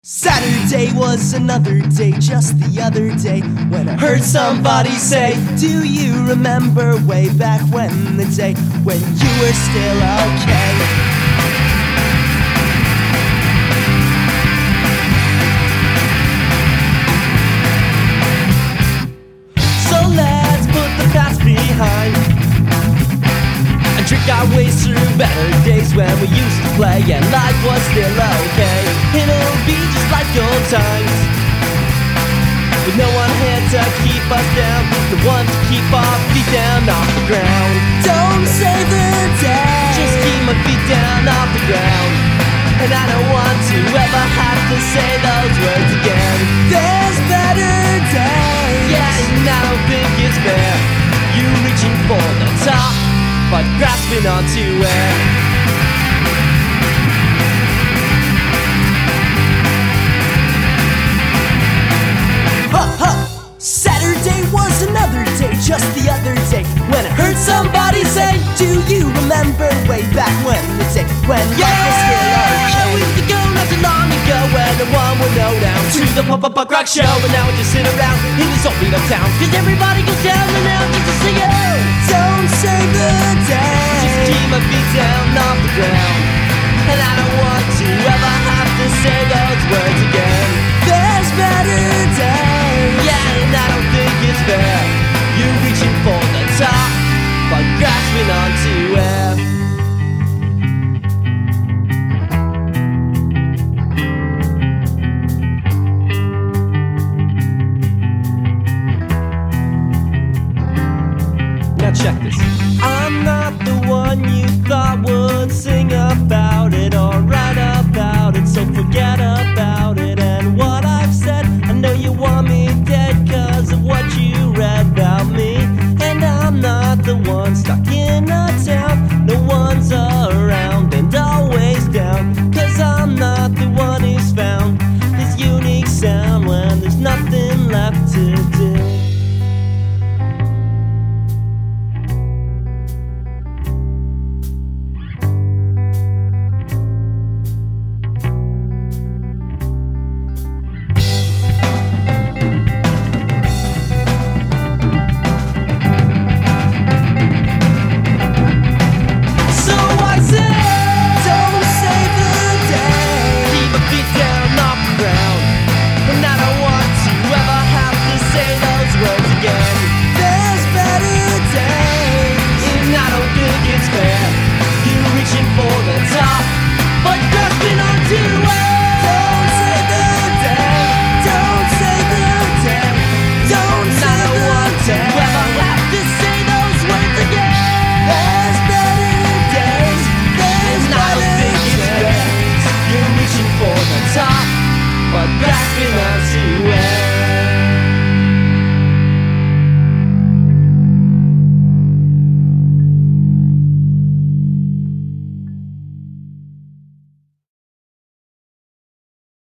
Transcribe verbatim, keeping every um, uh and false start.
Saturday was another day, just the other day, when I heard somebody say, do you remember way back when, the day when you were still okay? So let's put the past behind and drink our ways through better days when we used to play and life was still okay. It'll be just like old times, with no one here to keep us down, the one to keep our feet down off the ground. Don't save the day, just keep my feet down off the ground. And I don't want to ever have to say those words again. There's better days, yeah, and I don't think it's fair, you reaching for the top but grasping onto air. Ha ha! Saturday was another day, just the other day, when I heard somebody say, do you remember way back when, the day when yeah, life was still okay? We used to go not too long ago when no one would know down to the pop up punk rock show, and now we just sit around in this old beat up town, cause everybody goes down and now just to sing it. Don't save the day, just keep my feet down off the ground, and I don't want